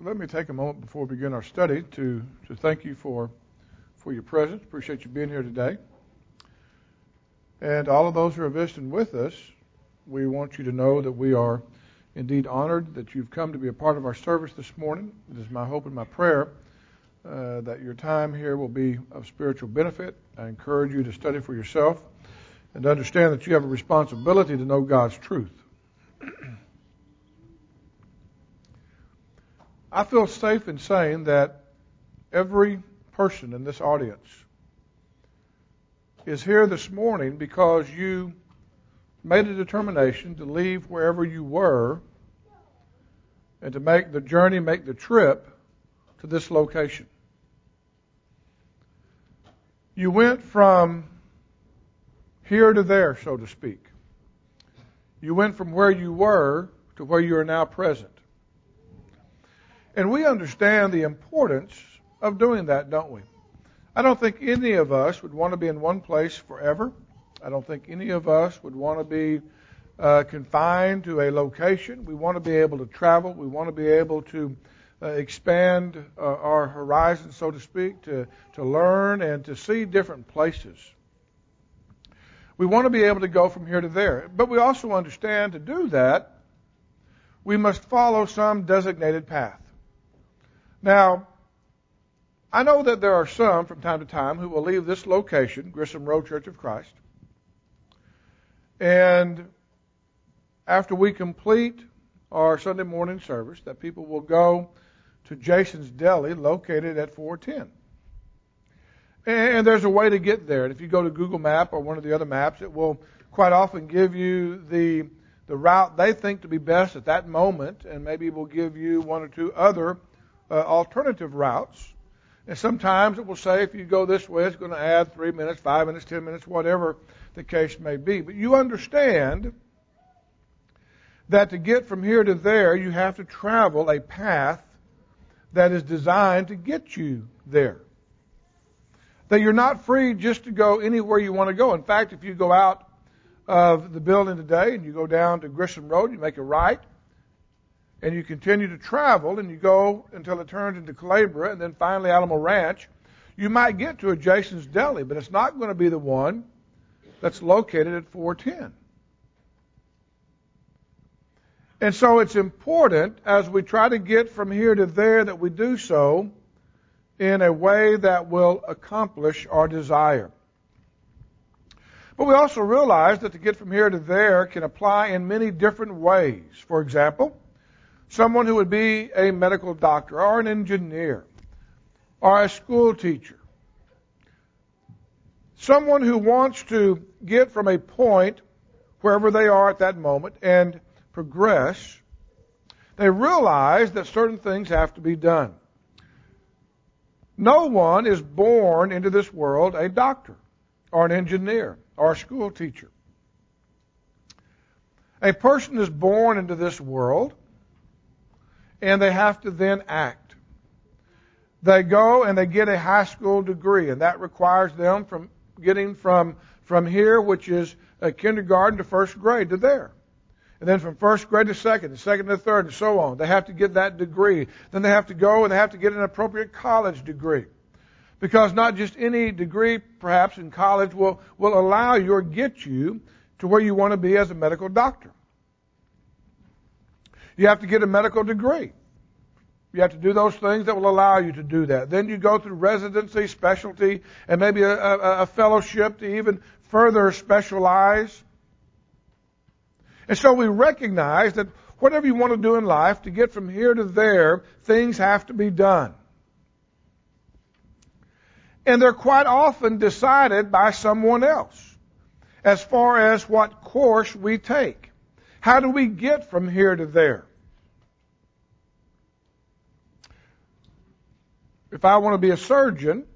Let me take a moment before we begin our study to thank you for your presence. Appreciate you being here today. And all of those who are visiting with us, we want you to know that we are indeed honored that you've come to be a part of our service this morning. It is my hope and my prayer that your time here will be of spiritual benefit. I encourage you to study for yourself and to understand that you have a responsibility to know God's truth. I feel safe in saying that every person in this audience is here this morning because you made a determination to leave wherever you were and to make the journey, make the trip to this location. You went from here to there, so to speak. You went from where you were to where you are now present. And we understand the importance of doing that, don't we? I don't think any of us would want to be in one place forever. I don't think any of us would want to be confined to a location. We want to be able to travel. We want to be able to expand our horizon, so to speak, to learn and to see different places. We want to be able to go from here to there. But we also understand to do that, we must follow some designated path. Now, I know that there are some from time to time who will leave this location, Grissom Road Church of Christ, and after we complete our Sunday morning service, that people will go to Jason's Deli, located at 410. And there's a way to get there. And if you go to Google Map or one of the other maps, it will quite often give you the route they think to be best at that moment, and maybe it will give you one or two other alternative routes. And sometimes it will say if you go this way, it's going to add 3 minutes, 5 minutes, 10 minutes, whatever the case may be. But you understand that to get from here to there, you have to travel a path that is designed to get you there. That you're not free just to go anywhere you want to go. In fact, if you go out of the building today and you go down to Grissom Road, you make a right, and you continue to travel, and you go until it turns into Calabria, and then finally Alamo Ranch, you might get to a Jason's Deli, but it's not going to be the one that's located at 410. And so it's important, as we try to get from here to there, that we do so in a way that will accomplish our desire. But we also realize that to get from here to there can apply in many different ways. For example, someone who would be a medical doctor or an engineer or a school teacher. Someone who wants to get from a point wherever they are at that moment and progress, they realize that certain things have to be done. No one is born into this world a doctor or an engineer or a school teacher. A person is born into this world, and they have to then act. They go and they get a high school degree, and that requires them from getting from here, which is a kindergarten to first grade, to there. And then from first grade to second, and second to third, and so on. They have to get that degree. Then they have to go and they have to get an appropriate college degree. Because not just any degree, perhaps, in college will allow you or get you to where you want to be as a medical doctor. You have to get a medical degree. You have to do those things that will allow you to do that. Then you go through residency, specialty, and maybe a fellowship to even further specialize. And so we recognize that whatever you want to do in life, to get from here to there, things have to be done. And they're quite often decided by someone else as far as what course we take. How do we get from here to there? If I want to be a surgeon,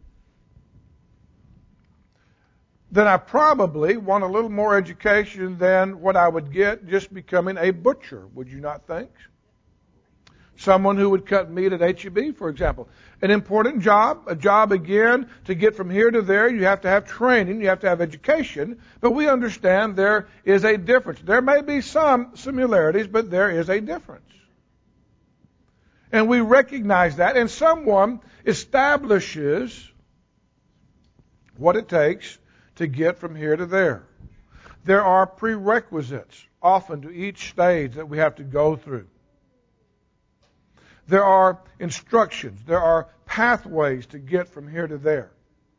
then I probably want a little more education than what I would get just becoming a butcher, would you not think? Someone who would cut meat at H-E-B, for example. An important job, a job again, to get from here to there, you have to have training, you have to have education, but we understand there is a difference. There may be some similarities, but there is a difference. And we recognize that, and someone establishes what it takes to get from here to there. There are prerequisites often to each stage that we have to go through. There are instructions. There are pathways to get from here to there.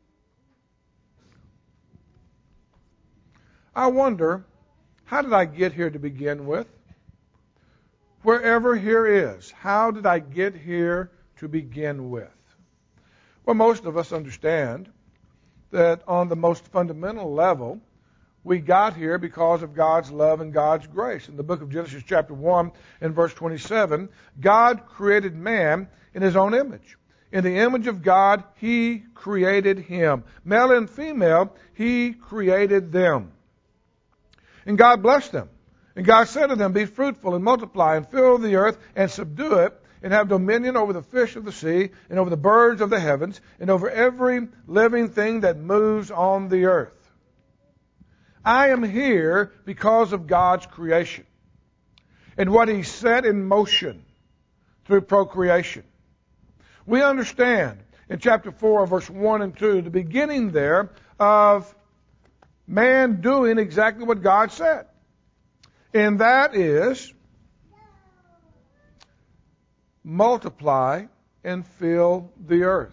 I wonder, how did I get here to begin with? Wherever here is, how did I get here to begin with? Well, most of us understand that on the most fundamental level, we got here because of God's love and God's grace. In the book of Genesis chapter 1 and verse 27, God created man in his own image. In the image of God, he created him. Male and female, he created them. And God blessed them. And God said to them, be fruitful and multiply and fill the earth and subdue it and have dominion over the fish of the sea and over the birds of the heavens and over every living thing that moves on the earth. I am here because of God's creation and what He set in motion through procreation. We understand in chapter 4, verse 1 and 2, the beginning there of man doing exactly what God said. And that is, multiply and fill the earth.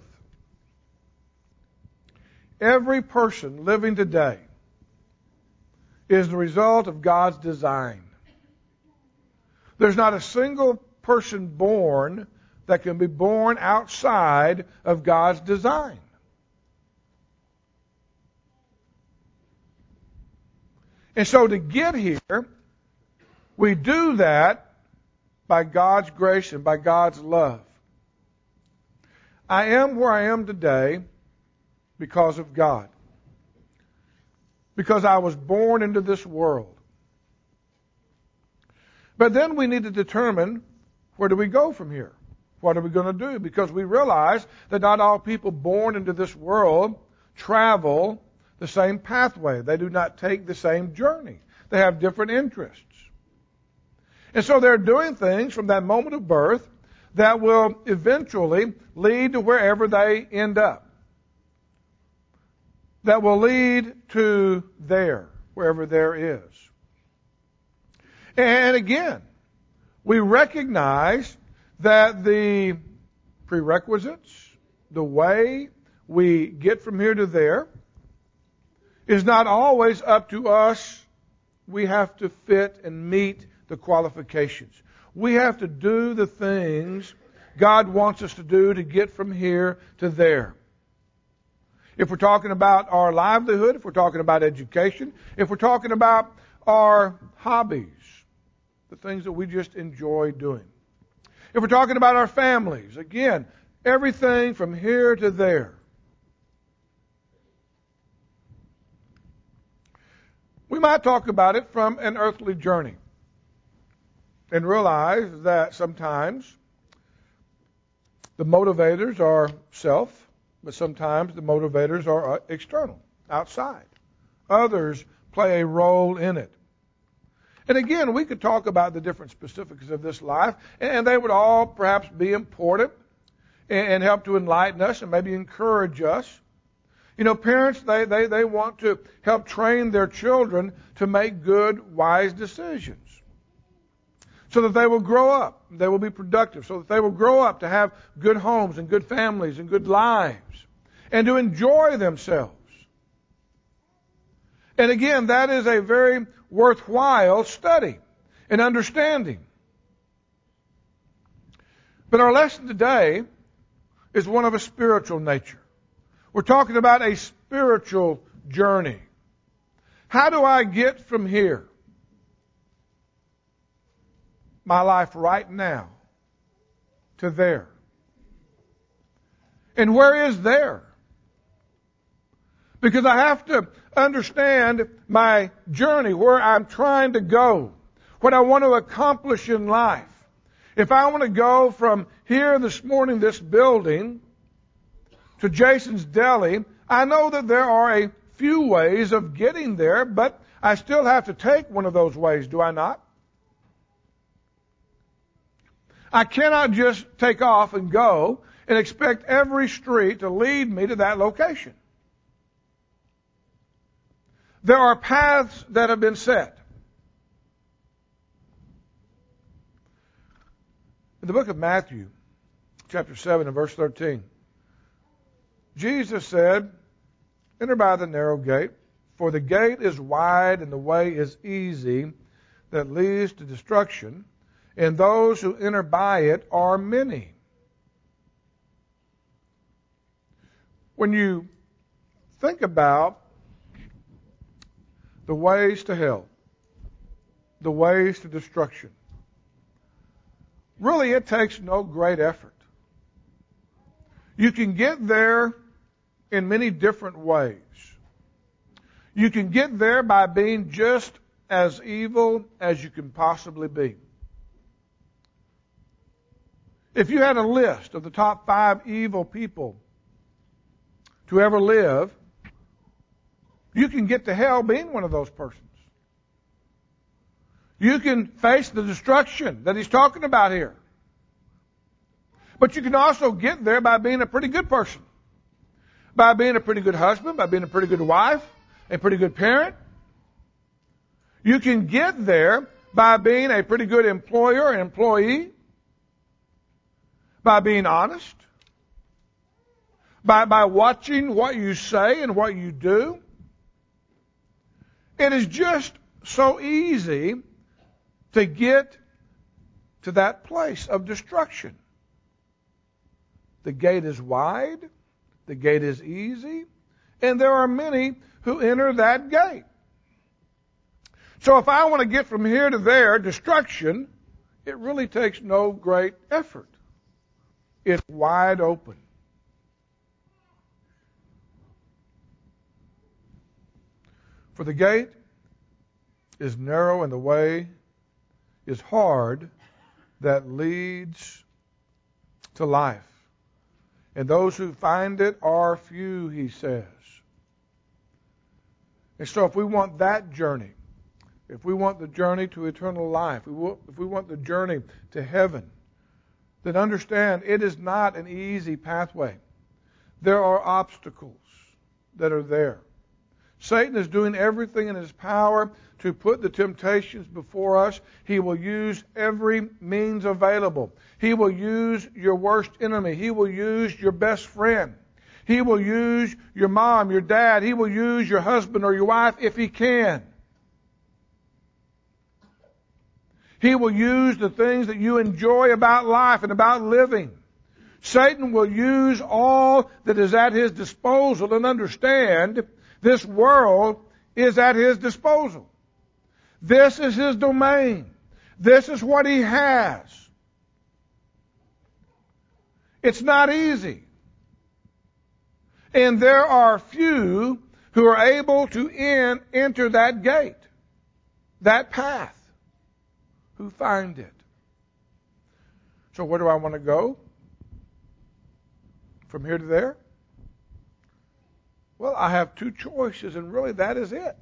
Every person living today is the result of God's design. There's not a single person born that can be born outside of God's design. And so to get here, we do that by God's grace and by God's love. I am where I am today because of God. Because I was born into this world. But then we need to determine, where do we go from here? What are we going to do? Because we realize that not all people born into this world travel the same pathway. They do not take the same journey. They have different interests. And so they're doing things from that moment of birth that will eventually lead to wherever they end up. That will lead to there, wherever there is. And again, we recognize that the prerequisites, the way we get from here to there, is not always up to us. We have to fit and meet the qualifications. We have to do the things God wants us to do to get from here to there. If we're talking about our livelihood, if we're talking about education, if we're talking about our hobbies, the things that we just enjoy doing. If we're talking about our families, again, everything from here to there. We might talk about it from an earthly journey and realize that sometimes the motivators are self, but sometimes the motivators are external, outside. Others play a role in it. And again, we could talk about the different specifics of this life, and they would all perhaps be important and help to enlighten us and maybe encourage us. You know, parents, they want to help train their children to make good, wise decisions so that they will grow up, they will be productive, so that they will grow up to have good homes and good families and good lives and to enjoy themselves. And again, that is a very worthwhile study and understanding. But our lesson today is one of a spiritual nature. We're talking about a spiritual journey. How do I get from here, my life right now, to there? And where is there? Because I have to understand my journey, where I'm trying to go, what I want to accomplish in life. If I want to go from here this morning, this building, to Jason's Deli, I know that there are a few ways of getting there, but I still have to take one of those ways, do I not? I cannot just take off and go and expect every street to lead me to that location. There are paths that have been set. In the book of Matthew, chapter 7 and verse 13, Jesus said, "Enter by the narrow gate, for the gate is wide and the way is easy that leads to destruction, and those who enter by it are many." When you think about the ways to hell, the ways to destruction, really it takes no great effort. You can get there in many different ways. You can get there by being just as evil as you can possibly be. If you had a list of the top 5 evil people to ever live, you can get to hell being one of those persons. You can face the destruction that he's talking about here. But you can also get there by being a pretty good person. By being a pretty good husband, by being a pretty good wife, a pretty good parent. You can get there by being a pretty good employer and employee. By being honest. By watching what you say and what you do. It is just so easy to get to that place of destruction. The gate is wide, the gate is easy, and there are many who enter that gate. So if I want to get from here to there, destruction, it really takes no great effort. It's wide open. For the gate is narrow and the way is hard that leads to life. And those who find it are few, he says. And so if we want that journey, if we want the journey to eternal life, if we want the journey to heaven, then understand it is not an easy pathway. There are obstacles that are there. Satan is doing everything in his power to put the temptations before us. He will use every means available. He will use your worst enemy. He will use your best friend. He will use your mom, your dad. He will use your husband or your wife if he can. He will use the things that you enjoy about life and about living. Satan will use all that is at his disposal, and understand this world is at his disposal. This is his domain. This is what he has. It's not easy. And there are few who are able to enter that gate, that path, who find it. So where do I want to go? From here to there? Well, I have 2 choices, and really that is it.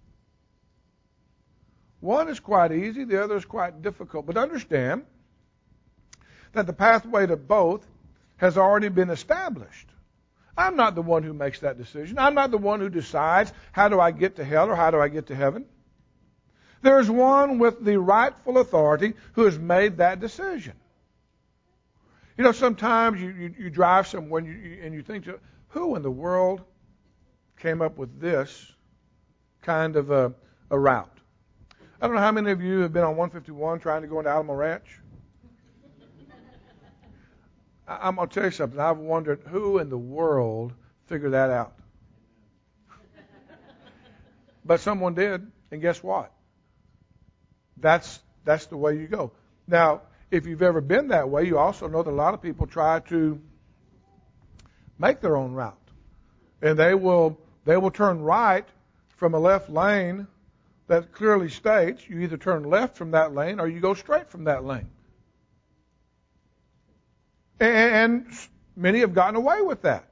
One is quite easy, the other is quite difficult. But understand that the pathway to both has already been established. I'm not the one who makes that decision. I'm not the one who decides how do I get to hell or how do I get to heaven. There's one with the rightful authority who has made that decision. You know, sometimes you drive somewhere and you think, who in the world came up with this kind of a route? I don't know how many of you have been on 151 trying to go into Alamo Ranch. I'm going to tell you something. I've wondered who in the world figured that out. But someone did, and guess what? That's the way you go. Now, if you've ever been that way, you also know that a lot of people try to make their own route. And they will turn right from a left lane that clearly states you either turn left from that lane or you go straight from that lane. And many have gotten away with that.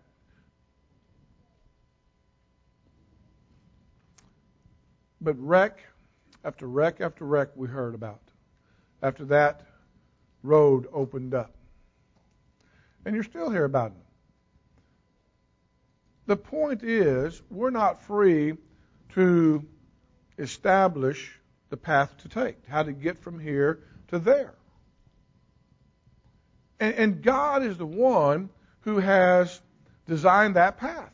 But wreck after wreck after wreck we heard about. After that, road opened up. And you're still here about it. The point is, we're not free to establish the path to take, how to get from here to there. And God is the one who has designed that path.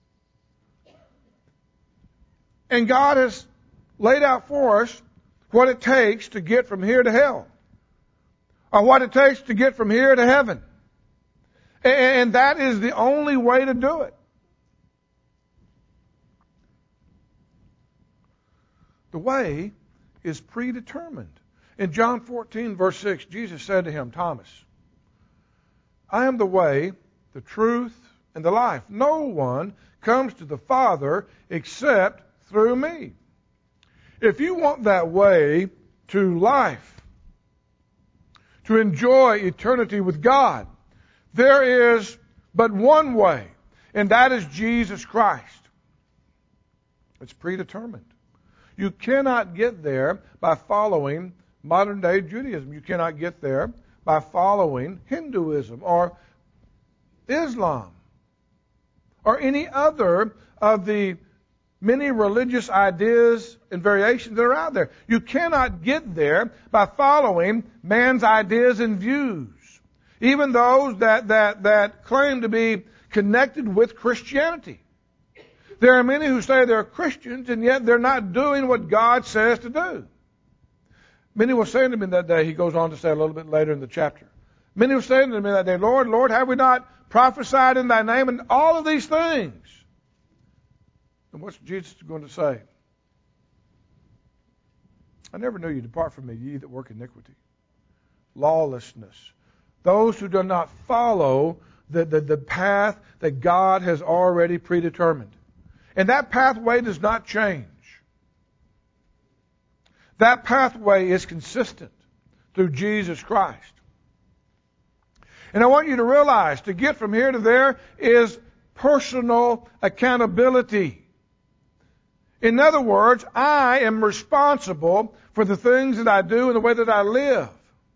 And God has laid out for us what it takes to get from here to hell, or what it takes to get from here to heaven. And that is the only way to do it. The way is predetermined. In John 14, verse 6, Jesus said to him, Thomas, I am the way, the truth, and the life. No one comes to the Father except through me. If you want that way to life, to enjoy eternity with God, there is but one way, and that is Jesus Christ. It's predetermined. You cannot get there by following modern day Judaism. You cannot get there by following Hinduism or Islam or any other of the many religious ideas and variations that are out there. You cannot get there by following man's ideas and views, even those that claim to be connected with Christianity. There are many who say they're Christians, and yet they're not doing what God says to do. Many were saying to me that day, he goes on to say a little bit later in the chapter, many were saying to me that day, Lord, Lord, have we not prophesied in thy name and all of these things? And what's Jesus going to say? I never knew you. Depart from me, ye that work iniquity. Lawlessness. Those who do not follow the path that God has already predetermined. And that pathway does not change. That pathway is consistent through Jesus Christ. And I want you to realize, to get from here to there is personal accountability. In other words, I am responsible for the things that I do and the way that I live.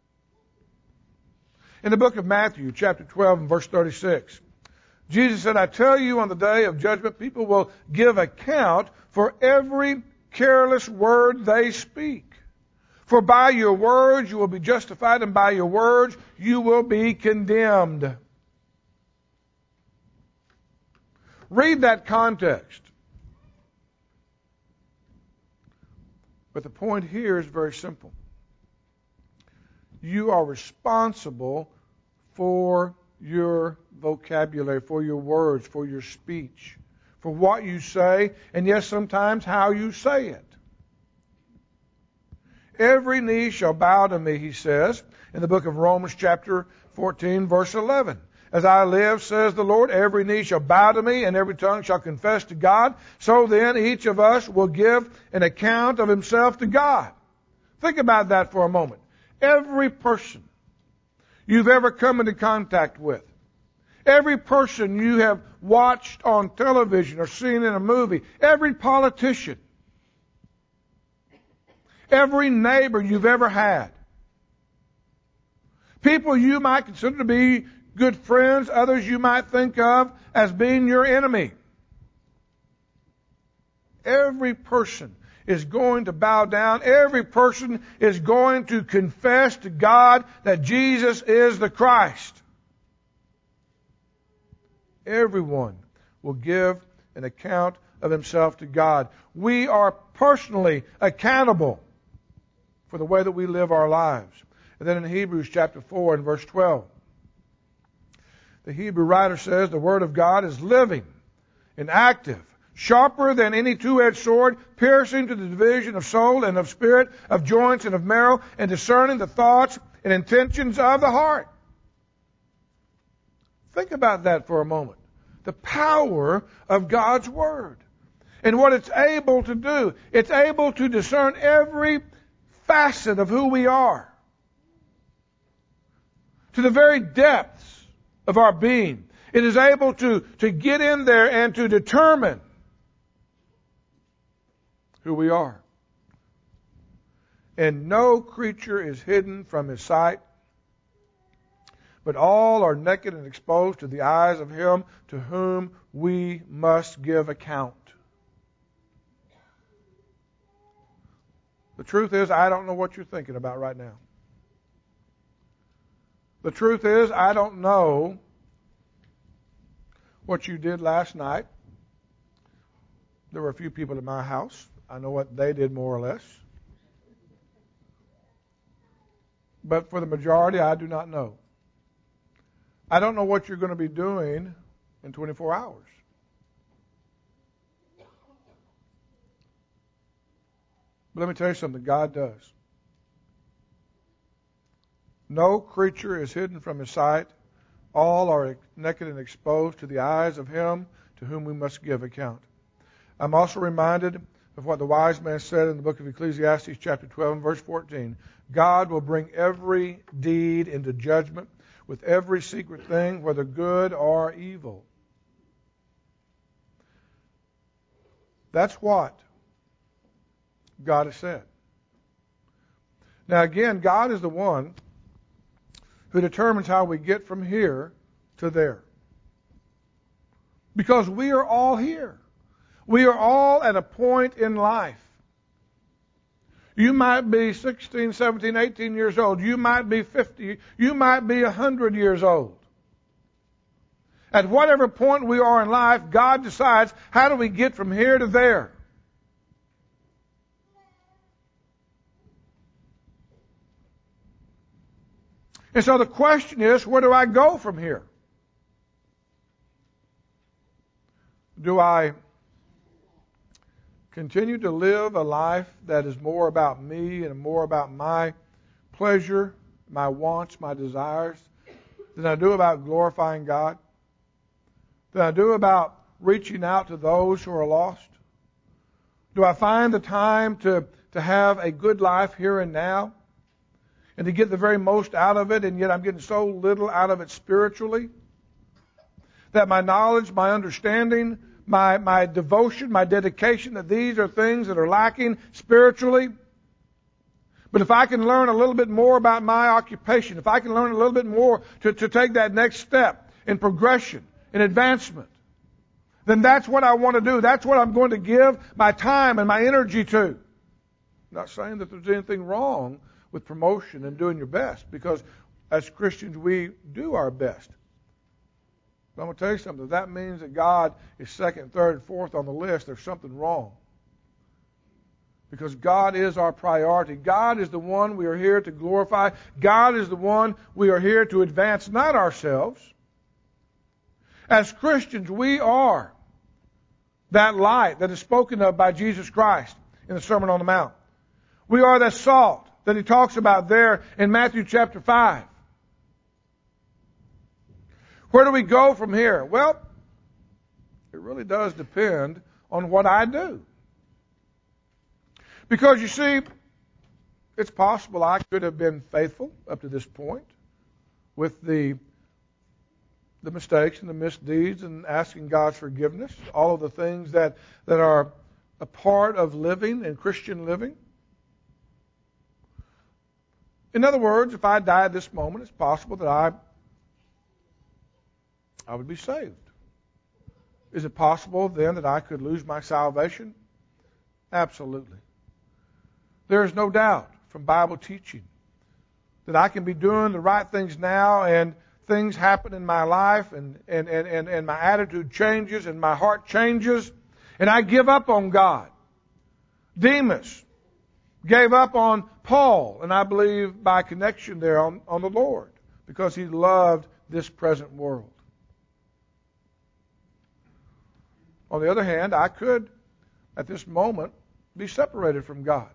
In the book of Matthew, chapter 12 and verse 36, Jesus said, I tell you, on the day of judgment, people will give account for every careless word they speak. For by your words you will be justified, and by your words you will be condemned. Read that context. But the point here is very simple. You are responsible for your vocabulary, for your words, for your speech, for what you say, and yes, sometimes how you say it. Every knee shall bow to me, he says, in the book of Romans chapter 14, verse 11. As I live, says the Lord, every knee shall bow to me, and every tongue shall confess to God. So then each of us will give an account of himself to God. Think about that for a moment. Every person you've ever come into contact with, every person you have watched on television or seen in a movie, every politician, every neighbor you've ever had, people you might consider to be good friends, others you might think of as being your enemy. Every person is going to bow down. Every person is going to confess to God that Jesus is the Christ. Everyone will give an account of himself to God. We are personally accountable for the way that we live our lives. And then in Hebrews chapter 4 and verse 12, the Hebrew writer says the Word of God is living and active, sharper than any two-edged sword, piercing to the division of soul and of spirit, of joints and of marrow, and discerning the thoughts and intentions of the heart. Think about that for a moment. The power of God's Word and what it's able to do. It's able to discern every facet of who we are, to the very depths of our being. It is able to get in there and to determine who we are. And no creature is hidden from His sight, but all are naked and exposed to the eyes of Him to whom we must give account. The truth is, I don't know what you're thinking about right now. The truth is, I don't know what you did last night. There were a few people in my house. I know what they did more or less. But for the majority, I do not know. I don't know what you're going to be doing in 24 hours. But let me tell you something, God does. No creature is hidden from His sight. All are naked and exposed to the eyes of Him to whom we must give account. I'm also reminded of what the wise man said in the book of Ecclesiastes chapter 12 and verse 14. God will bring every deed into judgment with every secret thing, whether good or evil. That's what God has said. Now again, God is the one who determines how we get from here to there. Because we are all here. We are all at a point in life. You might be 16, 17, 18 years old. You might be 50. You might be 100 years old. At whatever point we are in life, God decides how do we get from here to there. And so the question is, where do I go from here? Do I continue to live a life that is more about me and more about my pleasure, my wants, my desires, than I do about glorifying God? Than I do about reaching out to those who are lost? Do I find the time to have a good life here and now and to get the very most out of it, and yet I'm getting so little out of it spiritually that my knowledge, my understanding, my devotion, my dedication, that these are things that are lacking spiritually? But if I can learn a little bit more about my occupation, if I can learn a little bit more to take that next step in progression, in advancement, then that's what I want to do. That's what I'm going to give my time and my energy to. I'm not saying that there's anything wrong with promotion and doing your best, because as Christians we do our best. But I'm going to tell you something. If that means that God is second, third, fourth on the list, there's something wrong. Because God is our priority. God is the one we are here to glorify. God is the one we are here to advance, not ourselves. As Christians, we are that light that is spoken of by Jesus Christ in the Sermon on the Mount. We are that salt that He talks about there in Matthew chapter 5. Where do we go from here? Well, it really does depend on what I do. Because you see, it's possible I could have been faithful up to this point with the mistakes and the misdeeds and asking God's forgiveness, all of the things that are a part of living and Christian living. In other words, if I die at this moment, it's possible that I would be saved. Is it possible then that I could lose my salvation? Absolutely. There is no doubt from Bible teaching that I can be doing the right things now and things happen in my life and my attitude changes and my heart changes and I give up on God. Demas gave up on Paul, and I believe by connection there on the Lord, because he loved this present world. On the other hand, I could, at this moment, be separated from God.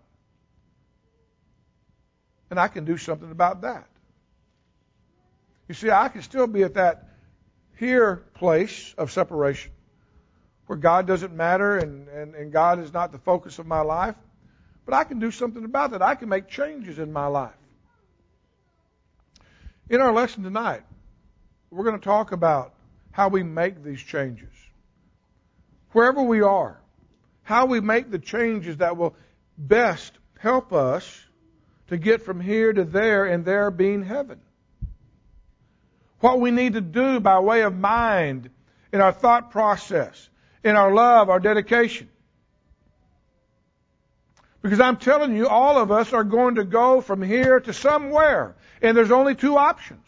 And I can do something about that. You see, I can still be at that here place of separation, where God doesn't matter and God is not the focus of my life. But I can do something about that. I can make changes in my life. In our lesson tonight, we're going to talk about how we make these changes. Wherever we are, how we make the changes that will best help us to get from here to there, and there being heaven. what we need to do by way of mind, in our thought process, in our love, our dedication. Because I'm telling you, all of us are going to go from here to somewhere. And there's only two options.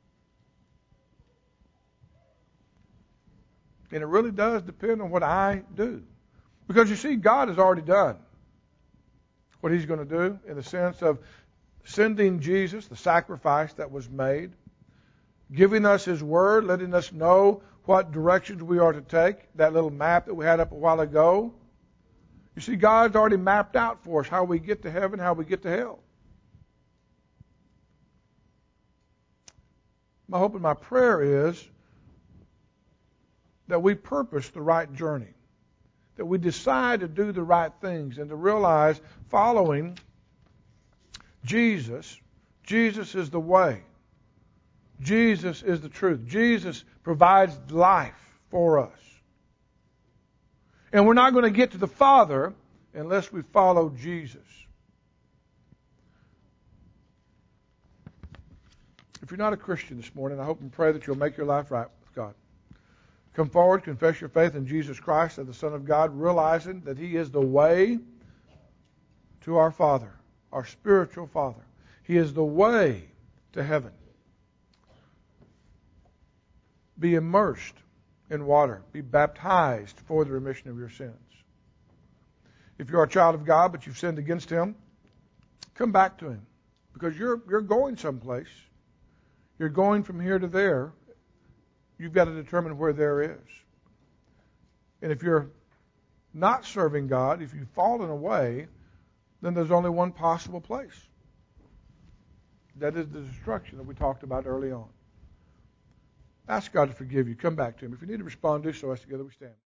And it really does depend on what I do. Because you see, God has already done what He's going to do in the sense of sending Jesus, the sacrifice that was made, giving us His Word, letting us know what directions we are to take, that little map that we had up a while ago. You see, God's already mapped out for us how we get to heaven, how we get to hell. My hope and my prayer is that we purpose the right journey, that we decide to do the right things and to realize following Jesus is the way. Jesus is the truth. Jesus provides life for us. And we're not going to get to the Father unless we follow Jesus. If you're not a Christian this morning, I hope and pray that you'll make your life right with God. Come forward, confess your faith in Jesus Christ as the Son of God, realizing that He is the way to our Father, our spiritual Father. He is the way to heaven. Be immersed in water. Be baptized for the remission of your sins. If you're a child of God but you've sinned against Him, come back to Him. Because you're going someplace. You're going from here to there. You've got to determine where there is. And if you're not serving God, if you've fallen away, then there's only one possible place. That is the destruction that we talked about early on. Ask God to forgive you. Come back to Him. If you need to respond, do so as together we stand.